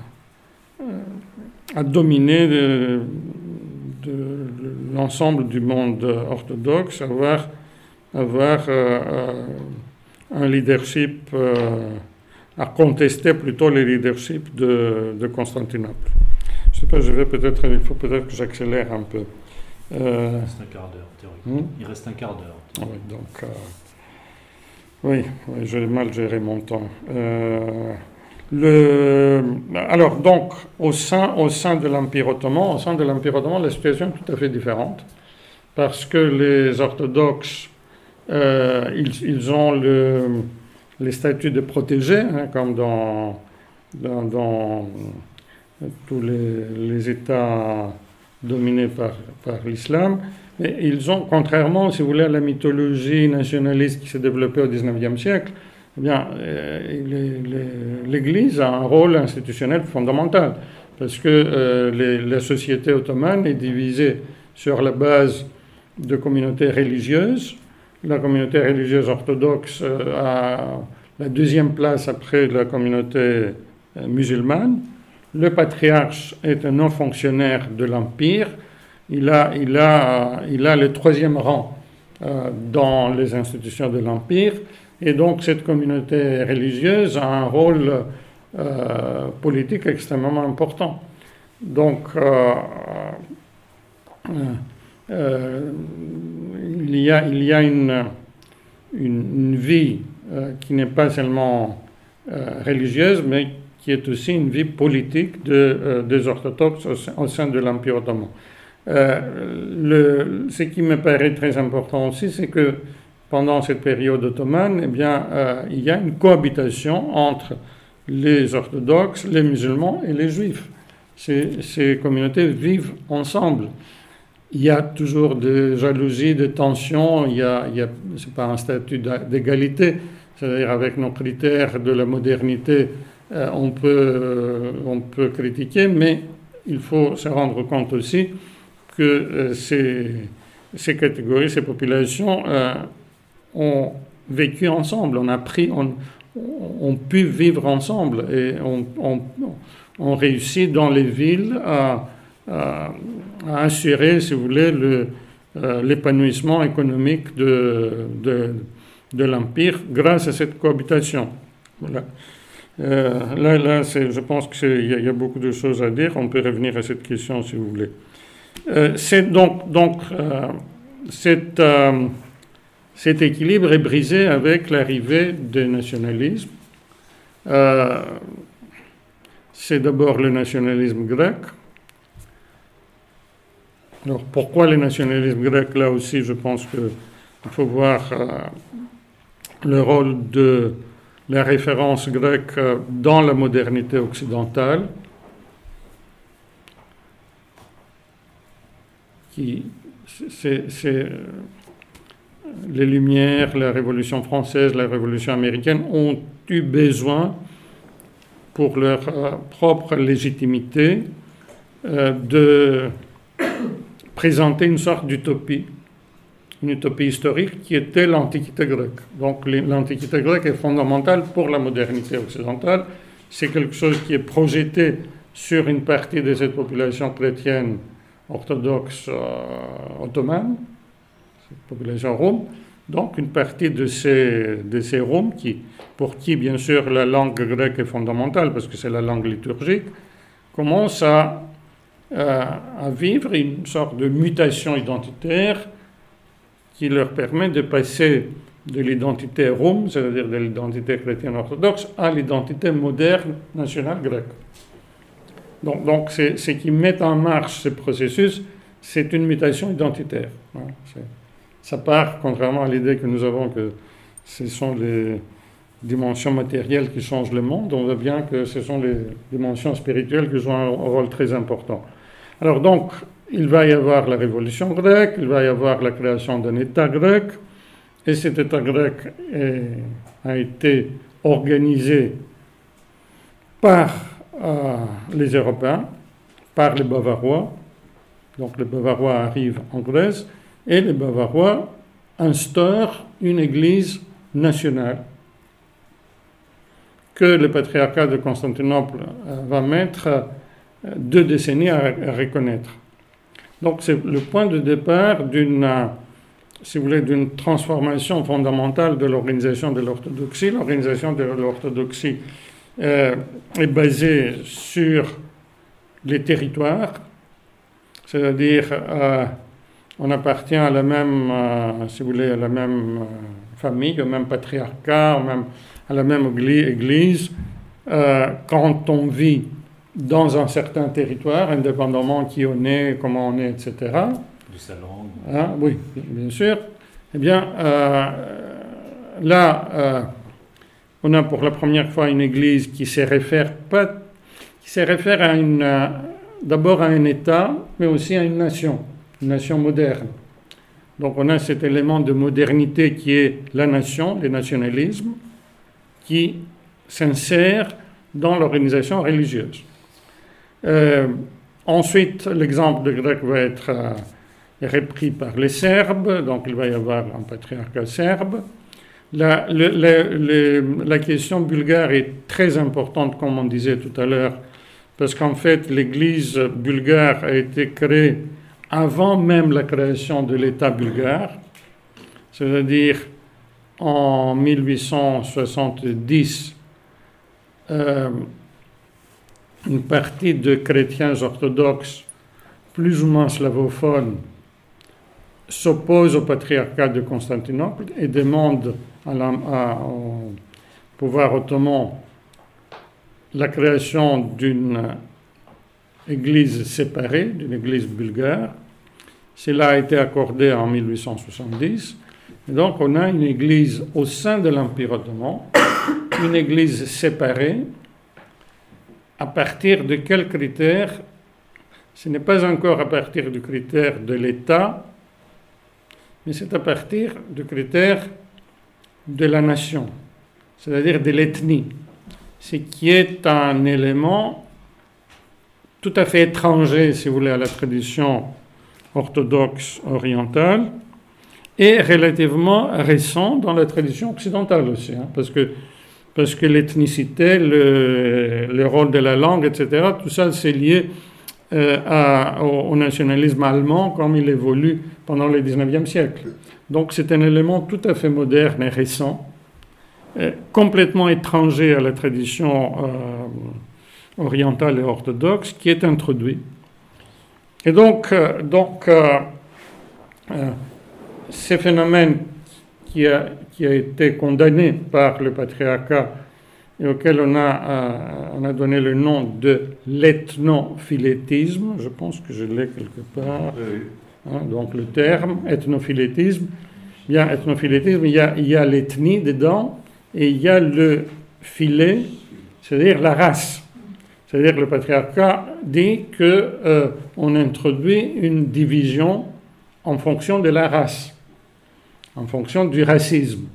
à dominer de, de, de l'ensemble du monde orthodoxe, avoir, avoir euh, un leadership, euh, à contester plutôt le leadership de, de Constantinople. Je ne sais pas, je vais peut-être, il faut peut-être que j'accélère un peu. Euh, il reste un quart d'heure, théoriquement. Hmm? Il reste un quart d'heure. Oui, donc, euh, Oui, oui, j'ai mal géré mon temps. Euh, le, alors, donc, au sein, au sein de l'Empire ottoman, au sein de l'Empire ottoman, la situation est tout à fait différente, parce que les orthodoxes, euh, ils, ils ont le, les statuts de protégés, hein, comme dans, dans, dans tous les, les États dominés par, par l'islam. Mais ils ont, contrairement, si vous voulez, à la mythologie nationaliste qui s'est développée au dix-neuvième siècle, eh bien, euh, les, les, l'Église a un rôle institutionnel fondamental, parce que euh, les, la société ottomane est divisée sur la base de communautés religieuses. La communauté religieuse orthodoxe euh, a la deuxième place après la communauté euh, musulmane. Le patriarche est un non-fonctionnaire de l'Empire. Il a, il, a, il a le troisième rang euh, dans les institutions de l'Empire, et donc cette communauté religieuse a un rôle euh, politique extrêmement important. Donc, euh, euh, euh, il y a, il y a une, une, une vie euh, qui n'est pas seulement euh, religieuse, mais qui est aussi une vie politique de, euh, des orthodoxes au sein, au sein de l'Empire ottoman. Euh, le, ce qui me paraît très important aussi, c'est que pendant cette période ottomane, eh bien, euh, il y a une cohabitation entre les orthodoxes, les musulmans et les juifs. Ces, ces communautés vivent ensemble. Il y a toujours des jalousies, des tensions, il y a, il y a, c'est pas un statut d'égalité, c'est-à-dire avec nos critères de la modernité, euh, on peut, euh, on peut critiquer, mais il faut se rendre compte aussi que euh, ces, ces catégories, ces populations euh, ont vécu ensemble, on a pris, on, on pu vivre ensemble et on, on, on réussit dans les villes à, à, à assurer, si vous voulez, le, euh, l'épanouissement économique de, de, de l'Empire grâce à cette cohabitation. Voilà. Euh, là, là c'est, je pense qu'il y, y a beaucoup de choses à dire, on peut revenir à cette question si vous voulez. Euh, c'est donc, donc euh, cette, euh, cet équilibre est brisé avec l'arrivée du nationalisme. Euh, c'est d'abord le nationalisme grec. Alors pourquoi le nationalisme grec? Là aussi, je pense qu'il faut voir euh, le rôle de la référence grecque dans la modernité occidentale. Qui, c'est, c'est, les Lumières, la Révolution française, la Révolution américaine ont eu besoin, pour leur euh, propre légitimité, euh, de présenter une sorte d'utopie, une utopie historique qui était l'Antiquité grecque. Donc l'Antiquité grecque est fondamentale pour la modernité occidentale. C'est quelque chose qui est projeté sur une partie de cette population chrétienne orthodoxe euh, ottomane, cette population roume, donc une partie de ces, de ces Roms, qui, pour qui bien sûr la langue grecque est fondamentale, parce que c'est la langue liturgique, commence à, euh, à vivre une sorte de mutation identitaire qui leur permet de passer de l'identité roume, c'est-à-dire de l'identité chrétienne orthodoxe, à l'identité moderne nationale grecque. Donc, donc c'est, ce qui met en marche ce processus, c'est une mutation identitaire. C'est, ça part, contrairement à l'idée que nous avons que ce sont les dimensions matérielles qui changent le monde, on voit bien que ce sont les dimensions spirituelles qui jouent un rôle très important. Alors donc, il va y avoir la révolution grecque, il va y avoir la création d'un État grec, et cet État grec est, a été organisé par euh, les Européens, par les Bavarois. Donc les Bavarois arrivent en Grèce, et les Bavarois instaurent une église nationale que le patriarcat de Constantinople va mettre deux décennies à, à reconnaître. Donc c'est le point de départ d'une, si vous voulez, d'une transformation fondamentale de l'organisation de l'orthodoxie. L'organisation de l'orthodoxie euh, est basée sur les territoires, c'est-à-dire euh, on appartient à la même, euh, si vous voulez, à la même euh, famille, au même patriarcat, au même, à la même église, euh, quand on vit dans un certain territoire, indépendamment qui on est, comment on est, et cetera. De sa langue. Hein, oui, bien sûr. Eh bien, euh, là, euh, on a pour la première fois une église qui se réfère pas, qui se réfère à une, euh, d'abord à un État, mais aussi à une nation, une nation moderne. Donc, on a cet élément de modernité qui est la nation, le nationalisme, qui s'insère dans l'organisation religieuse. Euh, ensuite, l'exemple de grec va être euh, repris par les Serbes, donc il va y avoir un patriarcat serbe. La, le, le, le, la question bulgare est très importante, comme on disait tout à l'heure, parce qu'en fait, l'Église bulgare a été créée avant même la création de l'État bulgare, c'est-à-dire en mille huit cent soixante-dix, euh, une partie de chrétiens orthodoxes, plus ou moins slavophones, s'oppose au patriarcat de Constantinople et demande à la, à, au pouvoir ottoman la création d'une église séparée, d'une église bulgare. Cela a été accordé en mille huit cent soixante-dix. Et donc on a une église au sein de l'Empire ottoman, une église séparée. À partir de quels critères? Ce n'est pas encore à partir du critère de l'État, mais c'est à partir du critère de la nation, c'est-à-dire de l'ethnie, ce qui est un élément tout à fait étranger, si vous voulez, à la tradition orthodoxe orientale, et relativement récent dans la tradition occidentale aussi, hein, parce que, parce que l'ethnicité, le, le rôle de la langue, et cetera, tout ça, c'est lié euh, à, au, au nationalisme allemand comme il évolue pendant le dix-neuvième siècle. Donc c'est un élément tout à fait moderne et récent, euh, complètement étranger à la tradition euh, orientale et orthodoxe, qui est introduit. Et donc, euh, donc euh, euh, ces phénomènes qui a, qui a été condamné par le patriarcat et auquel on a, euh, on a donné le nom de l'ethnophilétisme, je pense que je l'ai quelque part, hein, donc le terme ethnophilétisme, il y a ethnophilétisme, il y a, il y a l'ethnie dedans, et il y a le philé, c'est-à-dire la race. C'est-à-dire le patriarcat dit qu'on euh, introduit une division en fonction de la race, en fonction du racisme.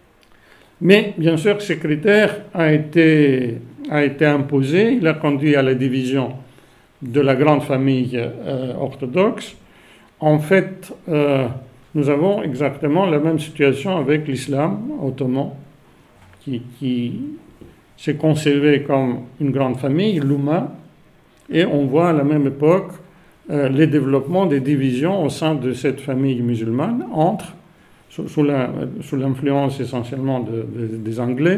Mais bien sûr, ce critère a été, a été imposé, il a conduit à la division de la grande famille euh, orthodoxe. En fait, euh, nous avons exactement la même situation avec l'islam ottoman, qui, qui s'est concevé comme une grande famille, l'Oumma, et on voit à la même époque euh, les développements des divisions au sein de cette famille musulmane entre sous, sous, la, sous l'influence essentiellement de, de, des Anglais,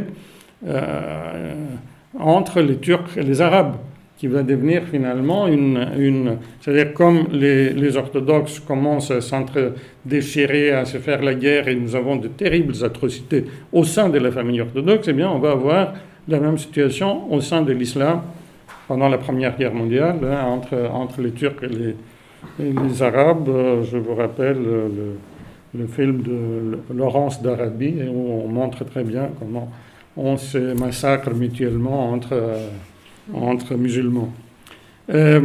euh, entre les Turcs et les Arabes, qui va devenir finalement une... une c'est-à-dire comme les, les orthodoxes commencent à s'entre-déchirer, à se faire la guerre, et nous avons de terribles atrocités au sein de la famille orthodoxe, eh bien on va avoir la même situation au sein de l'islam pendant la Première Guerre mondiale, hein, entre, entre les Turcs et les, et les Arabes. Je vous rappelle le, le film de Laurence d'Arabie, où on montre très bien comment on se massacre mutuellement entre, entre musulmans. Euh,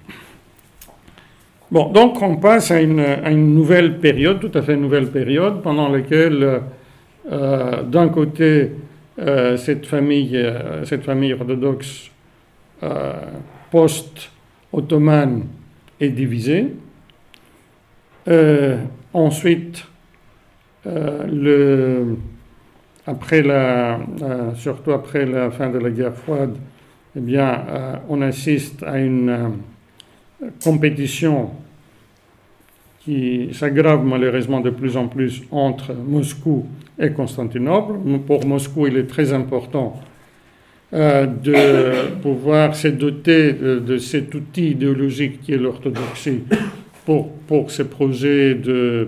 bon, donc on passe à une, à une nouvelle période, tout à fait nouvelle période, pendant laquelle, euh, d'un côté, Euh, cette famille, euh, cette famille orthodoxe euh, post-ottomane est divisée. Euh, ensuite, euh, le, après la, euh, surtout après la fin de la guerre froide, eh bien, euh, on assiste à une euh, compétition qui s'aggrave malheureusement de plus en plus entre Moscou et Constantinople. Pour Moscou, il est très important euh, de pouvoir se doter de, de cet outil idéologique qui est l'orthodoxie pour, pour ces projets de,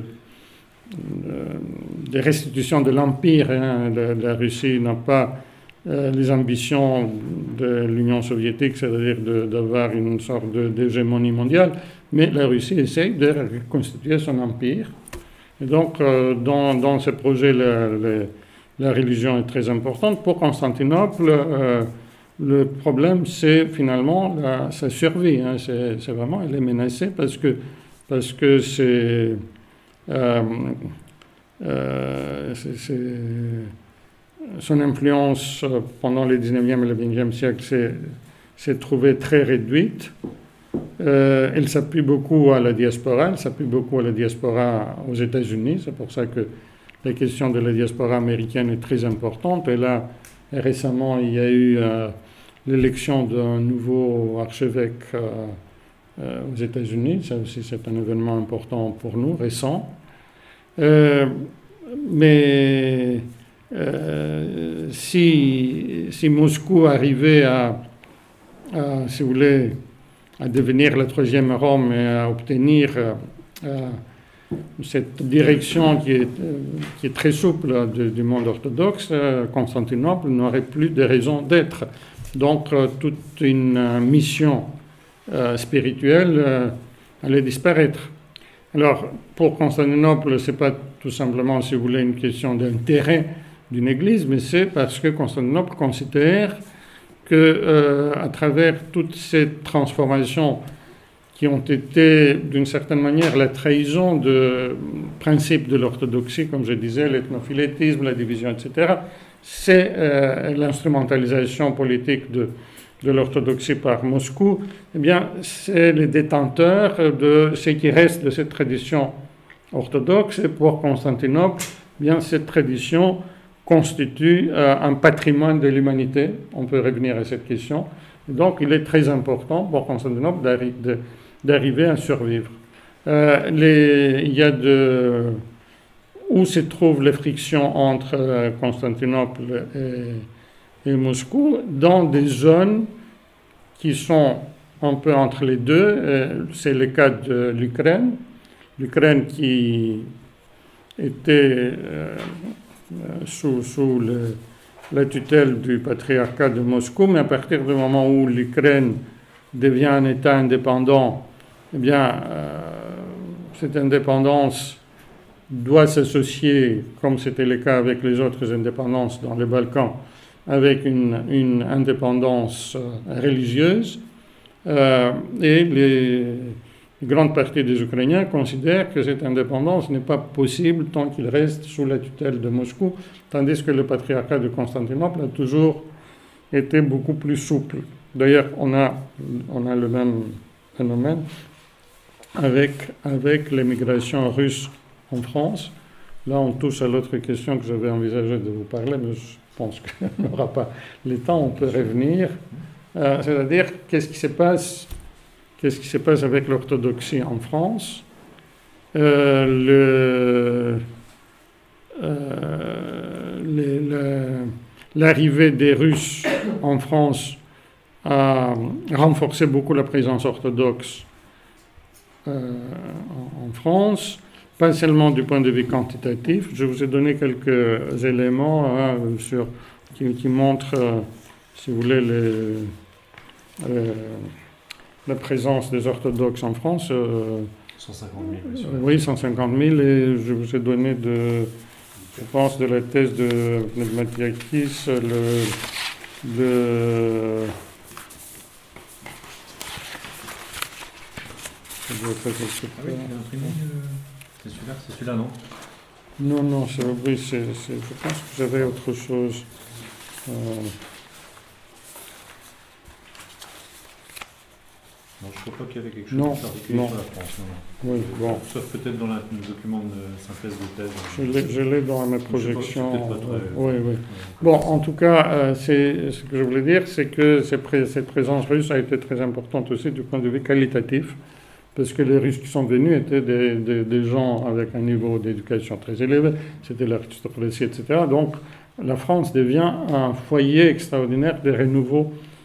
de restitution de l'Empire. Hein. La, la Russie n'a pas euh, les ambitions de l'Union soviétique, c'est-à-dire d'avoir une sorte d'hégémonie mondiale, mais la Russie essaye de reconstituer son empire. Et donc, euh, dans, dans ce projet, la, la, la religion est très importante. Pour Constantinople, euh, le problème, c'est finalement la, sa survie. Hein. C'est vraiment, elle est menacée parce que, parce que c'est, euh, euh, son influence pendant le dix-neuvième et le vingtième siècle s'est trouvée très réduite. Euh, elle s'appuie beaucoup à la diaspora, elle s'appuie beaucoup à la diaspora aux États-Unis. C'est pour ça que la question de la diaspora américaine est très importante. Et là, récemment, il y a eu euh, l'élection d'un nouveau archevêque euh, euh, aux États-Unis. Ça aussi, c'est un événement important pour nous, récent. Euh, mais euh, si, si Moscou arrivait à, à, si vous voulez, à devenir la troisième Rome et à obtenir euh, cette direction qui est, euh, qui est très souple de, du monde orthodoxe, euh, Constantinople n'aurait plus de raison d'être. Donc, euh, toute une euh, mission euh, spirituelle euh, allait disparaître. Alors, pour Constantinople, ce n'est pas tout simplement, si vous voulez, une question d'intérêt d'une église, mais c'est parce que Constantinople considère que, euh, à travers toutes ces transformations qui ont été, d'une certaine manière, la trahison de principes de l'orthodoxie, comme je disais, l'ethnophilétisme, la division, et cetera, c'est euh, l'instrumentalisation politique de, de l'orthodoxie par Moscou. Eh bien, c'est les détenteurs de ce qui reste de cette tradition orthodoxe. Et pour Constantinople, eh bien, cette tradition constitue euh, un patrimoine de l'humanité. On peut revenir à cette question. Et donc, il est très important pour Constantinople d'arriver à survivre. Euh, les, il y a de, où se trouvent les frictions entre euh, Constantinople et, et Moscou, dans des zones qui sont un peu entre les deux. Euh, c'est le cas de l'Ukraine. L'Ukraine qui était euh, sous, sous le, la tutelle du patriarcat de Moscou, mais à partir du moment où l'Ukraine devient un État indépendant, eh bien, euh, cette indépendance doit s'associer, comme c'était le cas avec les autres indépendances dans les Balkans, avec une, une indépendance religieuse. Euh, et les, les grandes parties des Ukrainiens considèrent que cette indépendance n'est pas possible tant qu'il reste sous la tutelle de Moscou, tandis que le patriarcat de Constantinople a toujours été beaucoup plus souple. D'ailleurs, on a, on a le même phénomène avec, avec l'émigration russe en France. Là, on touche à l'autre question que j'avais envisagé de vous parler, mais je pense qu'on n'aura pas le temps, on peut revenir. Euh, c'est-à-dire, qu'est-ce qui se passe, qu'est-ce qui se passe avec l'orthodoxie en France? euh, le, euh, L'arrivée des Russes en France a renforcé beaucoup la présence orthodoxe euh, en, en France, pas seulement du point de vue quantitatif. Je vous ai donné quelques éléments hein, sur, qui, qui montrent, euh, si vous voulez, les, euh, la présence des orthodoxes en France. Euh, cent cinquante mille. Euh, oui, cent cinquante mille, et je vous ai donné de... Je pense de la thèse de Pneumatiakis, le, le, Ah oui, tu l'as imprimé, c'est celui-là, c'est celui-là, non? Non, non, oui, c'est, je pense que j'avais autre chose. Euh, Non, je ne crois pas qu'il y avait quelque chose non, de particulier non. sur la France. Non, non. Oui, bon. Sauf peut-être dans la, le document de synthèse de thèse. Je l'ai dans ma projection. C'est pas, c'est pas très... Oui, oui. Bon, en tout cas, euh, c'est, ce que je voulais dire, c'est que cette présence russe a été très importante aussi du point de vue qualitatif, parce que les Russes qui sont venus étaient des, des, des gens avec un niveau d'éducation très élevé, c'était l'aristocratie, et cetera. Donc, la France devient un foyer extraordinaire de renouveau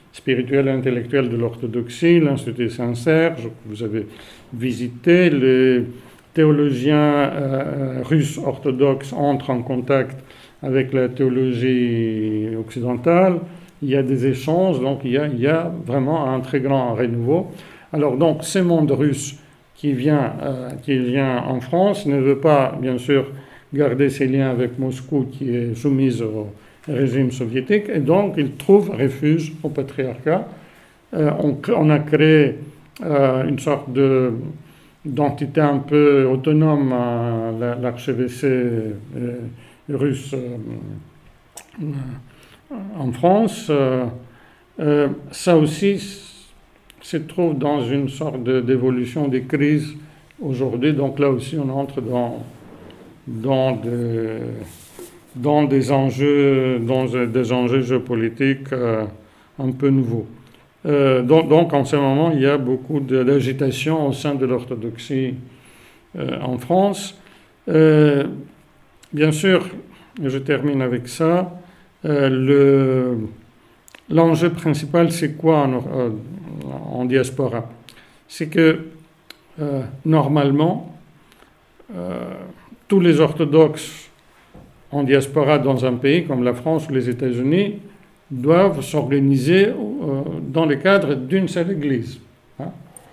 spirituel et intellectuel de l'orthodoxie, l'Institut Saint-Serge, que vous avez visité. Les théologiens euh, russes orthodoxes entrent en contact avec la théologie occidentale. Il y a des échanges, donc il y a, il y a vraiment un très grand renouveau. Alors donc, ce monde russe qui vient, euh, qui vient en France ne veut pas, bien sûr, garder ses liens avec Moscou, qui est soumise au régime soviétique, et donc il trouve refuge au patriarcat. Euh, on, on a créé euh, une sorte de, d'entité un peu autonome à l'archevêché euh, russe euh, en France. Euh, euh, ça aussi se trouve dans une sorte de, d'évolution des crises aujourd'hui. Donc là aussi, on entre dans, dans, de, dans des enjeux, dans des enjeux géopolitiques euh, un peu nouveaux. Euh, donc, donc, en ce moment, il y a beaucoup d'agitation au sein de l'orthodoxie euh, en France. Euh, bien sûr, je termine avec ça. Euh, le, l'enjeu principal, c'est quoi en, euh, en diaspora? C'est que, euh, normalement, euh, tous les orthodoxes en diaspora dans un pays comme la France ou les États-Unis doivent s'organiser euh, dans le cadre d'une seule église. Hein.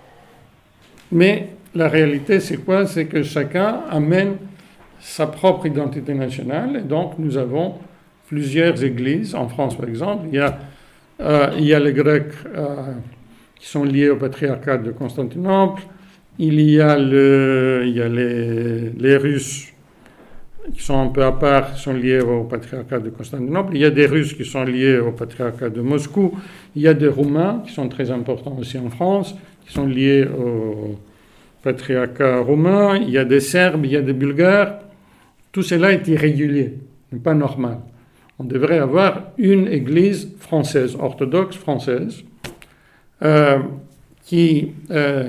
Mais la réalité, c'est quoi? C'est que chacun amène sa propre identité nationale, et donc nous avons plusieurs églises. En France, par exemple, il y a, euh, il y a les Grecs euh, qui sont liés au patriarcat de Constantinople, il y a, le, il y a les, les Russes qui sont un peu à part, qui sont liés au patriarcat de Constantinople, il y a des Russes qui sont liés au patriarcat de Moscou, il y a des Roumains qui sont très importants aussi en France, qui sont liés au patriarcat roumain, il y a des Serbes, il y a des Bulgares. Tout cela est irrégulier, n'est pas normal. On devrait avoir une église française, orthodoxe française, euh, qui, euh,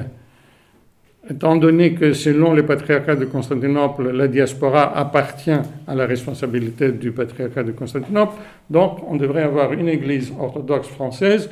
étant donné que selon le patriarcat de Constantinople, la diaspora appartient à la responsabilité du patriarcat de Constantinople, donc on devrait avoir une église orthodoxe française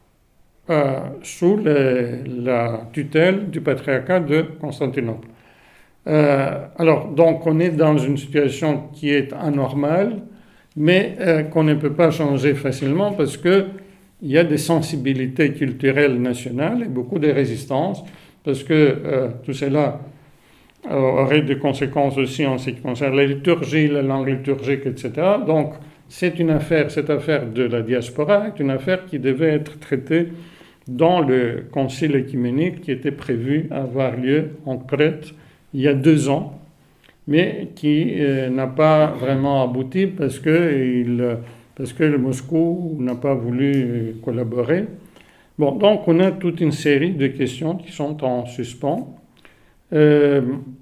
euh, sous les, la tutelle du patriarcat de Constantinople. Euh, alors, donc, on est dans une situation qui est anormale, mais euh, qu'on ne peut pas changer facilement parce qu'il y a des sensibilités culturelles nationales et beaucoup de résistances, parce que euh, tout cela euh, aurait des conséquences aussi en ce qui concerne la liturgie, la langue liturgique, et cetera. Donc, c'est une affaire, cette affaire de la diaspora est une affaire qui devait être traitée dans le concile œcuménique qui était prévu avoir lieu en Crète il y a deux ans, mais qui euh, n'a pas vraiment abouti parce que, il, parce que le Moscou n'a pas voulu collaborer. Bon, donc on a toute une série de questions qui sont en suspens. Euh,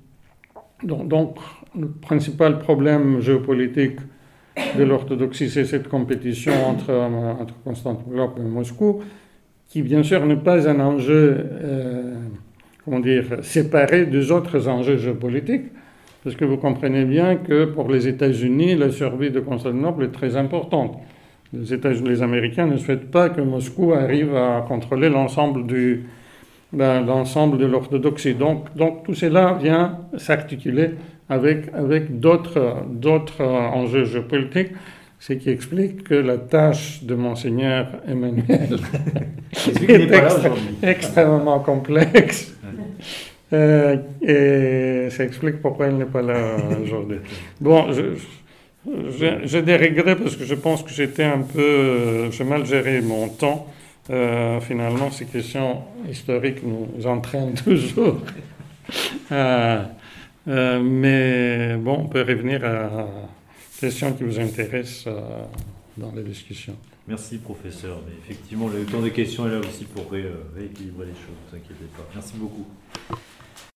donc, donc, le principal problème géopolitique de l'orthodoxie, c'est cette compétition entre, entre Constantinople et Moscou, qui bien sûr n'est pas un enjeu euh, comment dire, séparé des autres enjeux géopolitiques, parce que vous comprenez bien que pour les États-Unis, la survie de Constantinople est très importante. Les États-Unis, les Américains ne souhaitent pas que Moscou arrive à contrôler l'ensemble du, ben, l'ensemble de l'orthodoxie. Donc, donc tout cela vient s'articuler avec, avec d'autres, d'autres enjeux géopolitiques, ce qui explique que la tâche de Monseigneur Emmanuel est extra, extrêmement complexe. Euh, et ça explique pourquoi il n'est pas là aujourd'hui. Bon, je, je, j'ai des regrets parce que je pense que j'étais un peu... J'ai mal géré mon temps. Euh, finalement, ces questions historiques nous entraînent toujours. euh, euh, mais bon, on peut revenir à questions qui vous intéressent euh, dans les discussions. Merci, professeur. Mais effectivement, le temps des questions est là aussi pour ré, euh, rééquilibrer les choses, ne vous inquiétez pas. Merci beaucoup.